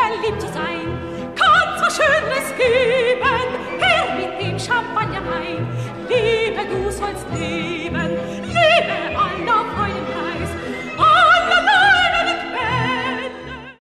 verliebt zu sein. Kann's was Schönes geben, her mit dem Champagner rein.